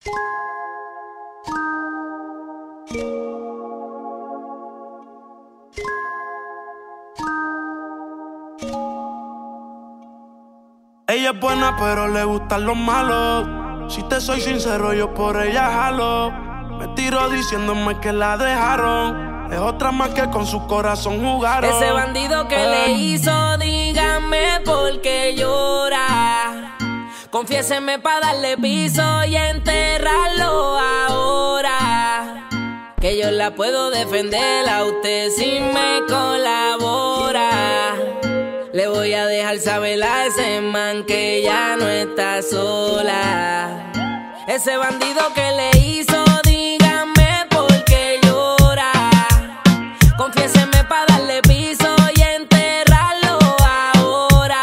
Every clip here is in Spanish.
Ella es buena, pero le gustan los malos. Si te soy sincero, yo por ella jalo. Me tiro diciéndome que la dejaron. Es otra más que con su corazón jugaron. Ese bandido que le hizo, dígame por qué llora. Confiéseme pa' darle piso y enterrarlo ahora. Que yo la puedo defender a usted si me colabora. Le voy a dejar saber a ese man que ya no está sola. Ese bandido que le hizo, dígame por qué llora. Confiéseme pa' darle piso y enterrarlo ahora.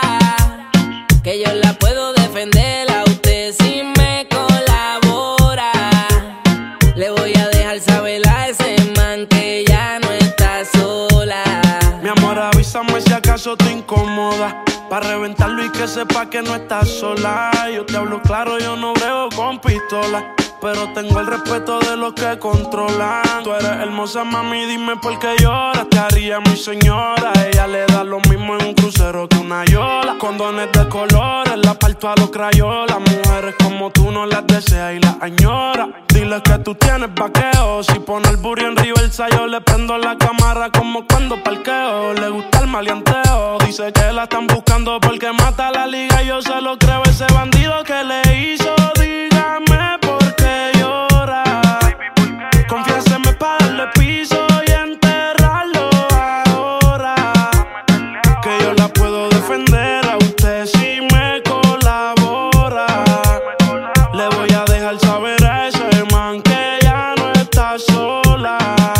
Que yo la puedo defender a usted si me colabora. Le voy a dejar saber a ese man que ya no está sola. Mi amor, avísame si acaso te incomoda, pa' reventarlo y que sepa que no estás sola. Yo te hablo claro, yo no brego con pistola, pero tengo el respeto de los que controlan. Tú eres hermosa, mami, dime por qué lloras. Te haría mi señora. Ella le da lo mismo en un crucero que una yola. Condones de colores, la parto a los crayolas. Mujeres como tú no las deseas y las añoras. Dile que tú tienes vaqueo. Si pone el burro en reversa, yo le prendo la cámara como cuando parqueo. Le gusta el maleanteo. Dice que la están buscando porque mata la liga y yo se lo creo. Ese bandido que le hizo, dígame por qué llora. Confiéseme pa' darle piso y enterrarlo ahora. Que yo la puedo defender a usted si me colabora. Le voy a dejar saber a ese man que ya no está sola.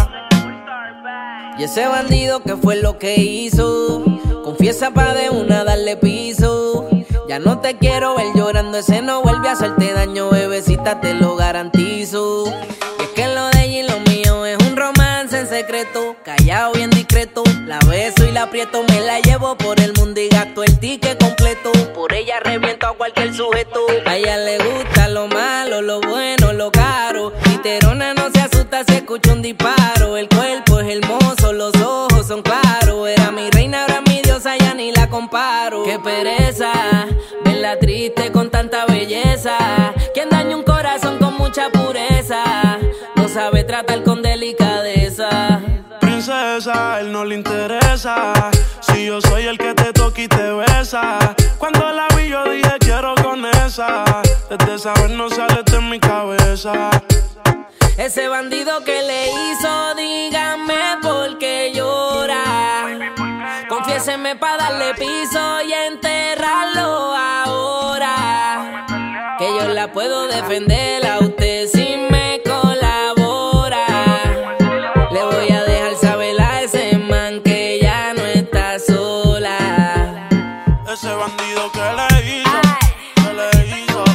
Y ese bandido que fue lo que hizo, confiesa pa' de una darle piso. Ya no te quiero ver llorando, ese no vuelve a hacerte daño, bebecita, te lo garantizo. Y es que lo de ella y lo mío es un romance en secreto, callado bien discreto. La beso y la aprieto, me la llevo por el mundo y gasto el ticket completo. Por ella reviento a cualquier sujeto. A ella le gusta lo malo, lo bueno, lo caro. Literona no se asusta si escucha un disparo. El cuerpo es hermoso, los ojos son claros. Era mi reina, ahora mi diosa, ya ni la comparo. Qué pereza verla triste con tanta belleza. Quien daña un corazón con mucha pureza no sabe tratar con delicadeza. Princesa, él no le interesa si yo soy el que te toca y te besa. Cuando la vi yo dije quiero con esa. Desde esa vez no sale de mi cabeza. Ese bandido que le hizo, dígame por qué llora. Confiéseme pa' darle piso y enterrarlo ahora. Que yo la puedo defender a usted si me colabora. Le voy a dejar saber a ese man que ya no está sola. Ese bandido que le hizo, que le hizo.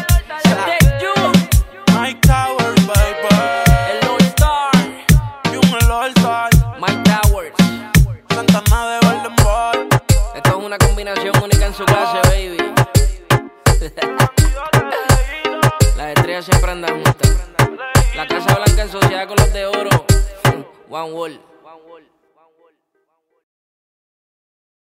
Mike Towers, baby. El All Star. El All Star. Mike Towers. Santana de Golden Boy. Esto es una combinación única en su clase, baby. Las estrellas siempre andan juntas. La Casa Blanca en sociedad con los de oro. One World.